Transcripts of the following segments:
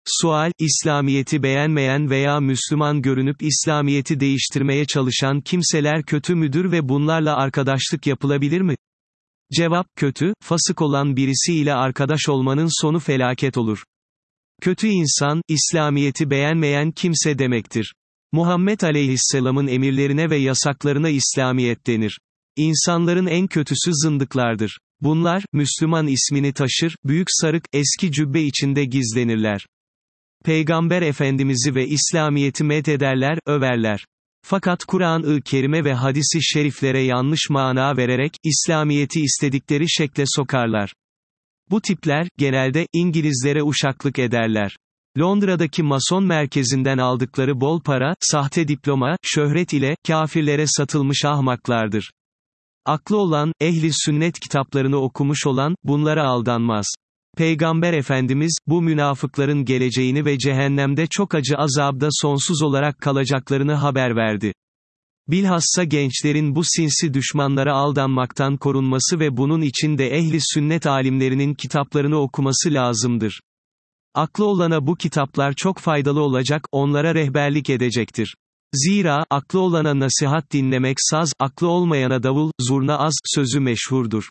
Sual, İslamiyet'i beğenmeyen veya Müslüman görünüp İslamiyet'i değiştirmeye çalışan kimseler kötü müdür ve bunlarla arkadaşlık yapılabilir mi? Cevap, kötü, fasık olan birisiyle arkadaş olmanın sonu felaket olur. Kötü insan, İslamiyet'i beğenmeyen kimse demektir. Muhammed Aleyhisselam'ın emirlerine ve yasaklarına İslamiyet denir. İnsanların en kötüsü zındıklardır. Bunlar, Müslüman ismini taşır, büyük sarık, eski cübbe içinde gizlenirler. Peygamber Efendimiz'i ve İslamiyet'i methederler, överler. Fakat Kur'an-ı Kerime ve hadis-i şeriflere yanlış mana vererek, İslamiyet'i istedikleri şekle sokarlar. Bu tipler, genelde, İngilizlere uşaklık ederler. Londra'daki Mason merkezinden aldıkları bol para, sahte diploma, şöhret ile, kafirlere satılmış ahmaklardır. Aklı olan, ehli sünnet kitaplarını okumuş olan, bunlara aldanmaz. Peygamber Efendimiz, bu münafıkların geleceğini ve cehennemde çok acı azabda sonsuz olarak kalacaklarını haber verdi. Bilhassa gençlerin bu sinsi düşmanlara aldanmaktan korunması ve bunun için de ehli sünnet alimlerinin kitaplarını okuması lazımdır. Aklı olana bu kitaplar çok faydalı olacak, onlara rehberlik edecektir. Zira, aklı olana nasihat dinlemek saz, aklı olmayana davul, zurna az, sözü meşhurdur.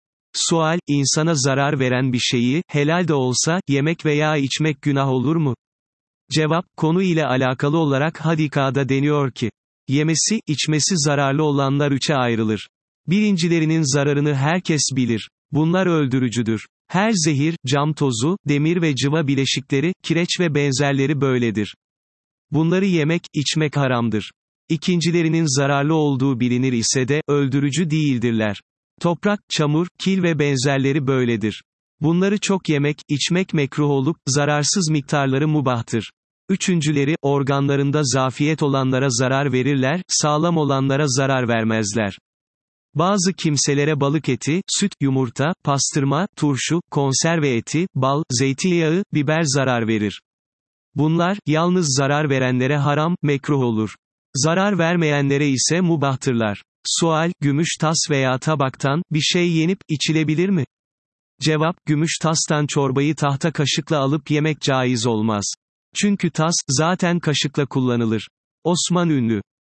Sual, insana zarar veren bir şeyi, helal de olsa, yemek veya içmek günah olur mu? Cevap, konu ile alakalı olarak hadikada deniyor ki, yemesi, içmesi zararlı olanlar üçe ayrılır. Birincilerinin zararını herkes bilir. Bunlar öldürücüdür. Her zehir, cam tozu, demir ve cıva bileşikleri, kireç ve benzerleri böyledir. Bunları yemek, içmek haramdır. İkincilerinin zararlı olduğu bilinir ise de, öldürücü değildirler. Toprak, çamur, kil ve benzerleri böyledir. Bunları çok yemek, içmek mekruh olup, zararsız miktarları mubahtır. Üçüncüleri, organlarında zafiyet olanlara zarar verirler, sağlam olanlara zarar vermezler. Bazı kimselere balık eti, süt, yumurta, pastırma, turşu, konserve eti, bal, zeytinyağı, biber zarar verir. Bunlar, yalnız zarar verenlere haram, mekruh olur. Zarar vermeyenlere ise mubahtırlar. Sual, gümüş tas veya tabaktan, bir şey yenip, içilebilir mi? Cevap, gümüş tastan çorbayı tahta kaşıkla alıp yemek caiz olmaz. Çünkü tas, zaten kaşıkla kullanılır. Osman Ünlü